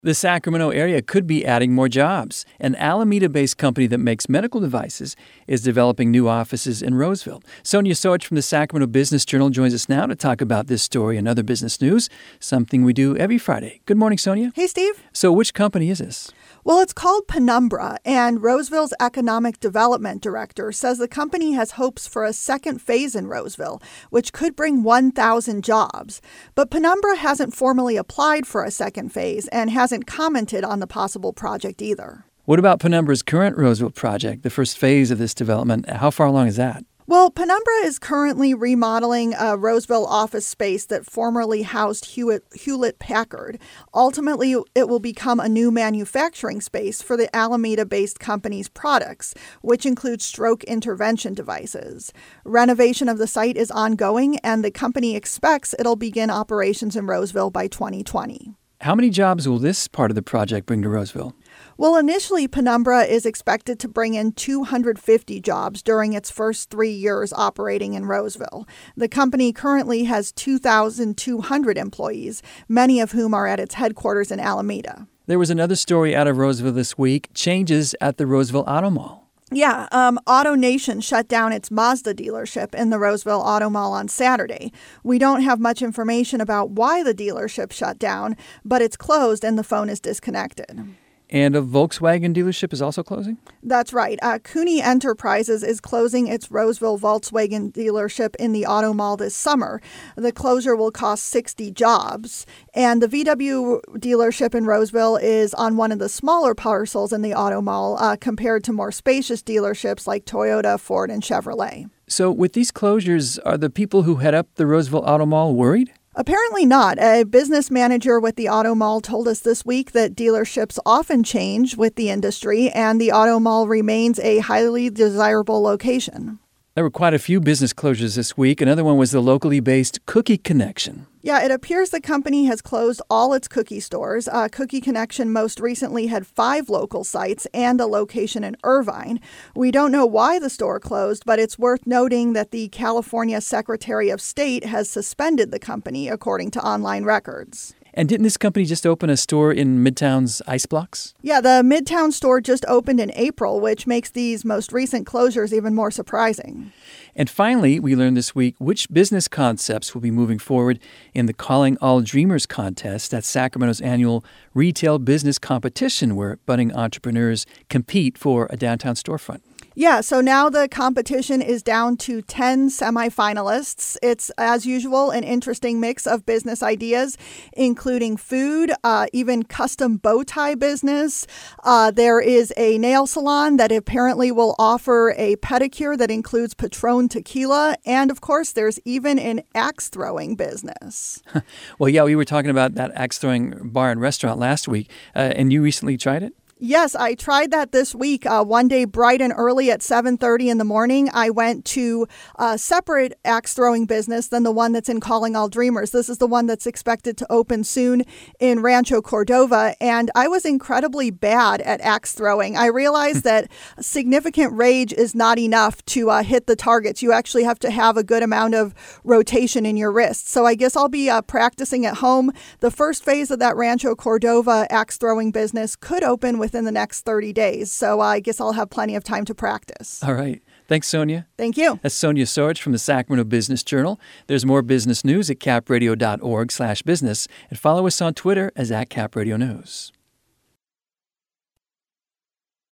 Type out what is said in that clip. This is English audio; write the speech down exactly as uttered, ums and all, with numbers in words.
The Sacramento area could be adding more jobs. An Alameda-based company that makes medical devices is developing new offices in Roseville. Sonia Soich from the Sacramento Business Journal joins us now to talk about this story and other business news, something we do every Friday. Good morning, Sonia. Hey, Steve. So which company is this? Well, it's called Penumbra, and Roseville's Economic Development Director says the company has hopes for a second phase in Roseville, which could bring one thousand jobs. But Penumbra hasn't formally applied for a second phase and hasn't commented on the possible project either. What about Penumbra's current Roseville project, the first phase of this development? How far along is that? Well, Penumbra is currently remodeling a Roseville office space that formerly housed Hewitt, Hewlett-Packard. Ultimately, it will become a new manufacturing space for the Alameda-based company's products, which include stroke intervention devices. Renovation of the site is ongoing, and the company expects it'll begin operations in Roseville by twenty twenty. How many jobs will this part of the project bring to Roseville? Well, initially, Penumbra is expected to bring in two hundred fifty jobs during its first three years operating in Roseville. The company currently has two thousand two hundred employees, many of whom are at its headquarters in Alameda. There was another story out of Roseville this week, changes at the Roseville Auto Mall. Yeah, um, AutoNation shut down its Mazda dealership in the Roseville Auto Mall on Saturday. We don't have much information about why the dealership shut down, but it's closed and the phone is disconnected. And a Volkswagen dealership is also closing? That's right. Uh, Cooney Enterprises is closing its Roseville Volkswagen dealership in the Auto Mall this summer. The closure will cost sixty jobs. And the V W dealership in Roseville is on one of the smaller parcels in the Auto Mall uh, compared to more spacious dealerships like Toyota, Ford, and Chevrolet. So with these closures, are the people who head up the Roseville Auto Mall worried? Apparently not. A business manager with the Auto Mall told us this week that dealerships often change with the industry and the Auto Mall remains a highly desirable location. There were quite a few business closures this week. Another one was the locally based Cookie Connection. Yeah, it appears the company has closed all its cookie stores. Uh, Cookie Connection most recently had five local sites and a location in Irvine. We don't know why the store closed, but it's worth noting that the California Secretary of State has suspended the company, according to online records. And didn't this company just open a store in Midtown's Ice Blocks? Yeah, the Midtown store just opened in April, which makes these most recent closures even more surprising. And finally, we learned this week which business concepts will be moving forward in the Calling All Dreamers contest. That's Sacramento's annual retail business competition where budding entrepreneurs compete for a downtown storefront. Yeah, so now the competition is down to ten semifinalists. It's, as usual, an interesting mix of business ideas, including food, uh, even custom bow tie business. Uh, there is a nail salon that apparently will offer a pedicure that includes Patron tequila. And, of course, there's even an axe-throwing business. Well, yeah, we were talking about that axe-throwing bar and restaurant last week, uh, and you recently tried it? Yes, I tried that this week. Uh, one day, bright and early at seven thirty in the morning, I went to a separate axe-throwing business than the one that's in Calling All Dreamers. This is the one that's expected to open soon in Rancho Cordova, and I was incredibly bad at axe-throwing. I realized that significant rage is not enough to uh, hit the targets. You actually have to have a good amount of rotation in your wrists. So I guess I'll be uh, practicing at home. The first phase of that Rancho Cordova axe-throwing business could open with in the next thirty days. So uh, I guess I'll have plenty of time to practice. All right. Thanks, Sonia. Thank you. That's Sonia Soich from the Sacramento Business Journal. There's more business news at capradio dot org slash business and follow us on Twitter as at Cap Radio News.